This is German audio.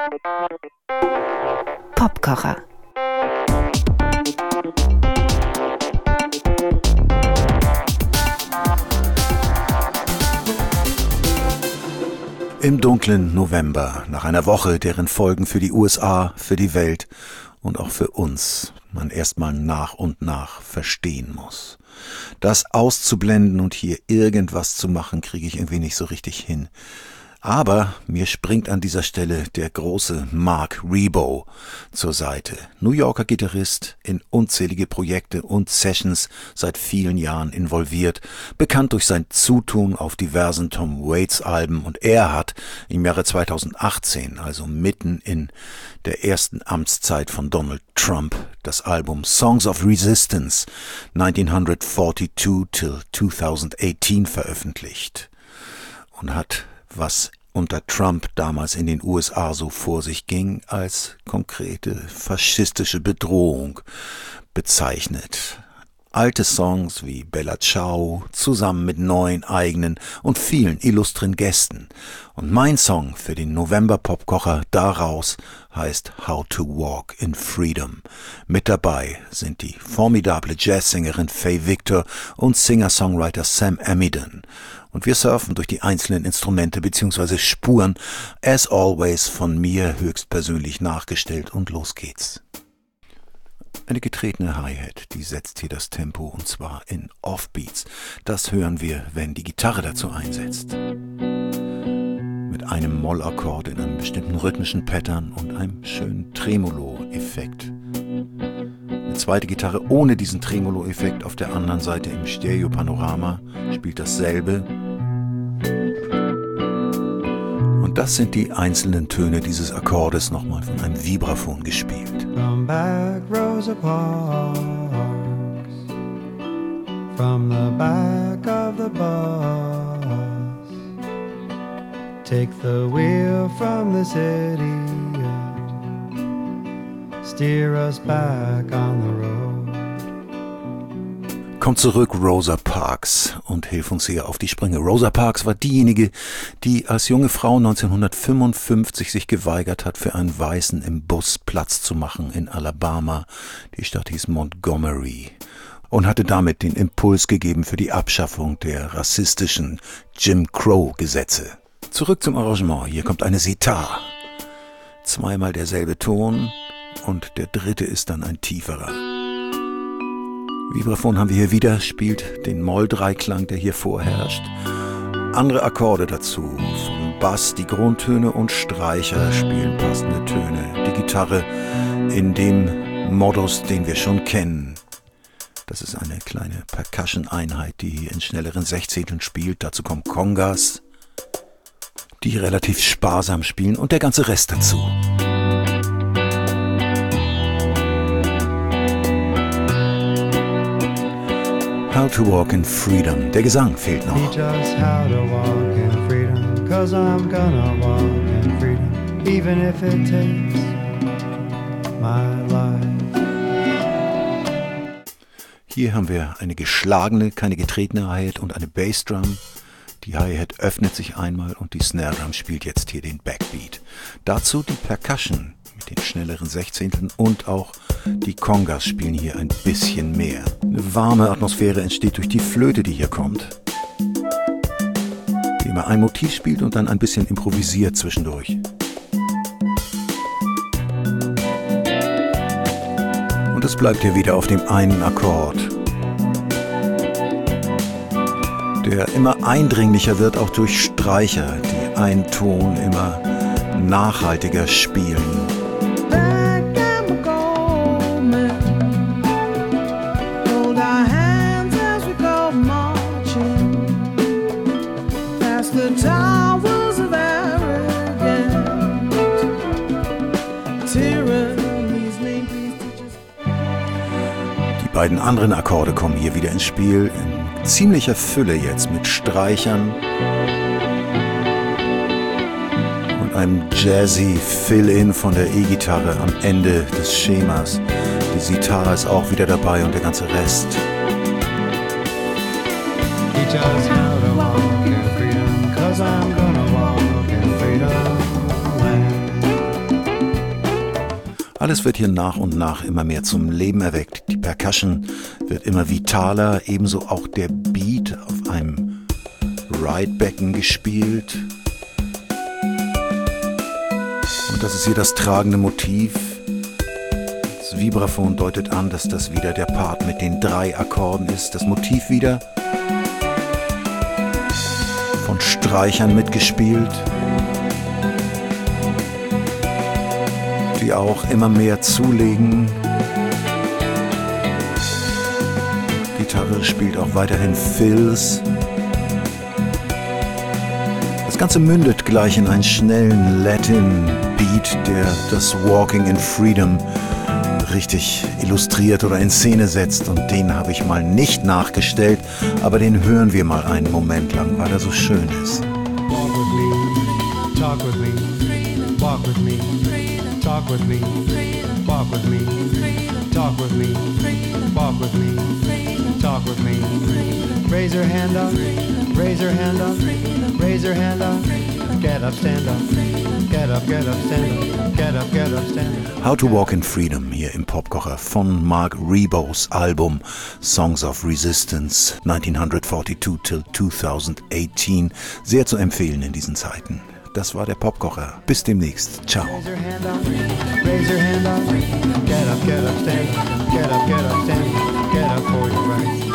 Popkocher. Im dunklen November, nach einer Woche, deren Folgen für die USA, für die Welt und auch für uns man erstmal nach und nach verstehen muss. Das auszublenden und hier irgendwas zu machen, kriege ich irgendwie nicht so richtig hin. Aber mir springt an dieser Stelle der große Mark Ribot zur Seite. New Yorker Gitarrist, in unzählige Projekte und Sessions seit vielen Jahren involviert, bekannt durch sein Zutun auf diversen Tom Waits Alben, und er hat im Jahre 2018, also mitten in der ersten Amtszeit von Donald Trump, das Album Songs of Resistance 1942 till 2018 veröffentlicht und hat, was unter Trump damals in den USA so vor sich ging, als konkrete faschistische Bedrohung bezeichnet. Alte Songs wie Bella Ciao zusammen mit neuen eigenen und vielen illustren Gästen. Und mein Song für den November-Popkocher daraus heißt How to Walk in Freedom. Mit dabei sind die formidable Jazzsängerin Faye Victor und Singer-Songwriter Sam Amidon. Und wir surfen durch die einzelnen Instrumente bzw. Spuren, as always von mir höchstpersönlich nachgestellt, und los geht's. Eine getretene Hi-Hat, die setzt hier das Tempo, und zwar in Offbeats. Das hören wir, wenn die Gitarre dazu einsetzt. Mit einem Mollakkord in einem bestimmten rhythmischen Pattern und einem schönen Tremolo-Effekt. Eine zweite Gitarre ohne diesen Tremolo-Effekt auf der anderen Seite im Stereo-Panorama spielt dasselbe. Und das sind die einzelnen Töne dieses Akkordes nochmal von einem Vibraphon gespielt. Come back, Rosa Parks, from the back of the bus. Take the wheel from this idiot, steer us back on the road. Komm zurück, Rosa Parks, und hilf uns hier auf die Sprünge. Rosa Parks war diejenige, die als junge Frau 1955 sich geweigert hat, für einen Weißen im Bus Platz zu machen in Alabama. Die Stadt hieß Montgomery und hatte damit den Impuls gegeben für die Abschaffung der rassistischen Jim Crow-Gesetze. Zurück zum Arrangement. Hier kommt eine Sitar. Zweimal derselbe Ton und der dritte ist dann ein tieferer. Vibraphon haben wir hier wieder, spielt den Moll-Dreiklang, der hier vorherrscht. Andere Akkorde dazu, vom Bass die Grundtöne und Streicher spielen passende Töne. Die Gitarre in dem Modus, den wir schon kennen. Das ist eine kleine Percussion-Einheit, die hier in schnelleren Sechzehnteln spielt. Dazu kommen Congas, die relativ sparsam spielen, und der ganze Rest dazu. How to Walk in Freedom. Der Gesang fehlt noch. Teach us how to walk in freedom, 'cause I'm gonna walk in freedom, even if it takes my life. Hier haben wir eine geschlagene, keine getretene Hi-Hat und eine Bassdrum. Die Hi-Hat öffnet sich einmal und die Snare-Drum spielt jetzt hier den Backbeat. Dazu die Percussion mit den schnelleren Sechzehnteln, und auch die Congas spielen hier ein bisschen mehr. Eine warme Atmosphäre entsteht durch die Flöte, die hier kommt, die immer ein Motiv spielt und dann ein bisschen improvisiert zwischendurch. Und es bleibt hier wieder auf dem einen Akkord, der immer eindringlicher wird, auch durch Streicher, die einen Ton immer nachhaltiger spielen. Die beiden anderen Akkorde kommen hier wieder ins Spiel, in ziemlicher Fülle jetzt mit Streichern und einem jazzy Fill-In von der E-Gitarre am Ende des Schemas. Die Sitar ist auch wieder dabei und der ganze Rest. Teach us how to walk in freedom, 'cause I'm gonna walk in freedom land. Alles wird hier nach und nach immer mehr zum Leben erweckt. Die Percussion wird immer vitaler, ebenso auch der Beat auf einem Ride-Becken gespielt. Und das ist hier das tragende Motiv. Das Vibraphon deutet an, dass das wieder der Part mit den 3 Akkorden ist. Das Motiv wieder von Streichern mitgespielt, die auch immer mehr zulegen. Gitarre spielt auch weiterhin Fills. Das Ganze mündet gleich in einen schnellen Latin-Beat, der das Walking in Freedom richtig illustriert oder in Szene setzt. Und den habe ich mal nicht nachgestellt, aber den hören wir mal einen Moment lang, weil er so schön ist. Walk with me, talk with me, walk with me, talk with me, walk with me, talk with me, walk with me, talk with me. Raise your hand up, raise your hand up, raise your hand up, get up, stand up, get up, stand up, get up, stand up. How to Walk in Freedom hier im Popkocher von Mark Ribot's Album Songs of Resistance 1942 till 2018. Sehr zu empfehlen in diesen Zeiten. Das war der Popkocher. Bis demnächst. Ciao. Raise your hand up, raise your hand up, get up, stand up, get up, stand up, get up for your rights.